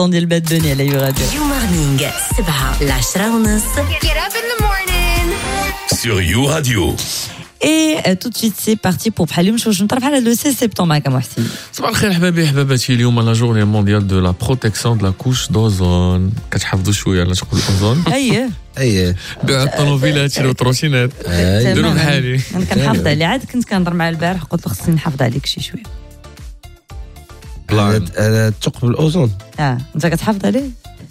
ديال باد بني على راديو. You morning 7 ل10:30. Get up in the morning. Sur You Radio. Et tout de suite c'est parti pour بحال اليوم شوش نطرح على le 16 septembre معك محسن. صباح الخير حبابي حباباتي. اليوم لا جورني مونديال دو لا بروتيكسيون دو لا كوش دوزون. كتحفظوا شويه على شغل الاوزون. اييه بيع الطوموبيلات شريو التروشينات ديروا بحالي. انا كنحافظ عليه عاد كنت كنهضر مع البارح قلت له خصني نحافظ عليك شي شويه. ثقب الاوزون انت كتحافظ عليه؟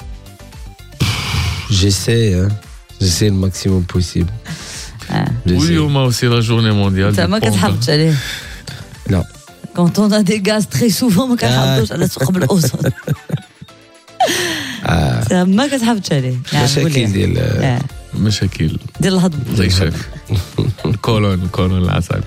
جيسي الماكسيموم بوسيبل. واليوم اوسي لا جورني مونديال انت ما كتحافظش عليه؟ لا quand on a des gaz très souvent ما كنحافظوش على ثقب الاوزون. ما كتحافظش عليه مشاكل مشاكل ديال الهضم زي شاف الكولون العصبي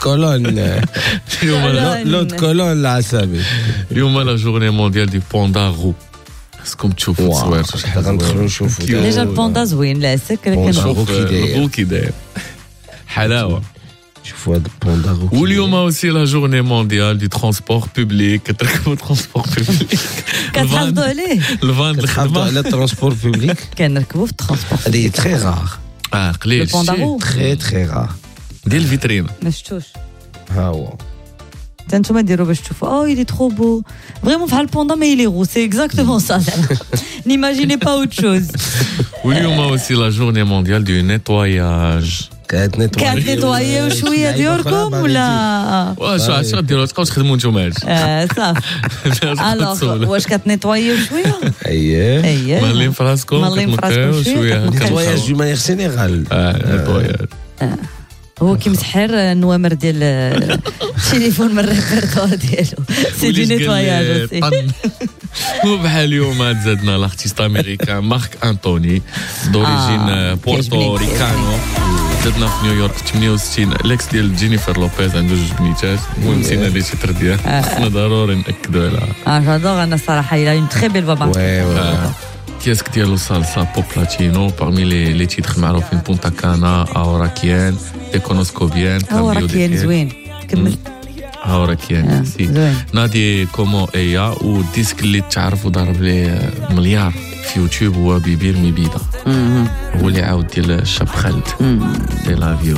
لود كولون العصبي. اليوم لا جورني مونديال دي بوندارو. خصكم تشوفوا التصوير شحال غندخلوا نشوفوا ديجا البوندا زوين لا سك شوف البو كي داير حلاوه. شوفوا هذا البوندارو. واليوم اوسي لا جورني مونديال دي ترونسبور بوبليك. كتركبوا ترونسبور بوبليك كتحافظوا عليه؟ الفان كتحافظوا على الترونسبور بوبليك كنركبوا في الترونسبور. هذه تري رار. قليل البوندارو تري رار ديال الفيترين. ما شفتوش ها هو. انتوما ديروا باش تشوفوا. il est trop beau vraiment بحال البوندا mais il est roux c'est exactement ça. n'imaginez pas autre chose. واليوم اوسي لا جورني مونديال دو نيتواياج. كتنيطوايو شويه ديالكم ولا واش غديروا تبقاو تخدموا نتوما صافي الوغ واش كتنيطوايو شويه؟ اييه مالين في راسكم مالين شويه نيتواياج دو مانيير جينيرال. نيتواياج هو كيمسحر النوامر ديال التليفون من الريبرتوار ديالو. سي دي نيتواياج اوسي. وبحال اليوم زادنا لارتيست امريكان مارك انتوني دوريجين بورتوريكانو. زادنا في نيويورك 68 الاكس ديال جينيفر لوبيز عنده جوج بنيتات. المهم نسينا لي تيتر ديال خصنا ضروري ناكدوا عليها. جادور انا الصراحه الى اون تري بيل فوا. كياسك ديالو صالصا بوب لاتينو. parmi les titres معروفين بونتا كانا اوراكيان تيكونوسكوبيان اوراكيان زوين كمل اوراكيان سي نادي كومو ايا. والديسك اللي تعرف وضرب ليه مليار في يوتيوب هو بيبير ميبيدا. هو اللي عاود ديال الشاب خالد دي لافيو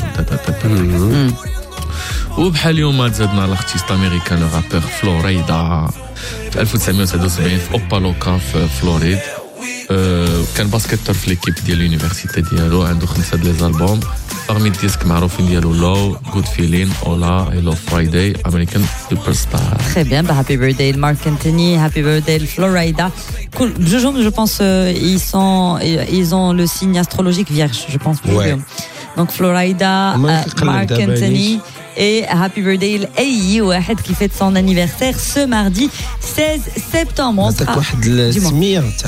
وبحال اليوم زادنا لارتيست امريكان لو رابور فلوريدا في 1979 في اوبالوكا في فلوريد. كان باسكتور في ليكيب ديال اليونيفرسيتي ديالو. عنده 5 لي زالبوم parmi الديسك معروفين ديالو لو جود فيلين اولا اي لو فرايداي امريكان سوبر ستار. Très bien, bah happy birthday Mark Anthony, happy birthday Florida. Cool. Je pense ils ont le signe astrologique vierge, je pense. Ouais. Donc Florida, Mark Anthony et happy birthday لأي واحد qui fête son anniversaire ce mardi 16 septembre. عندك واحد السميه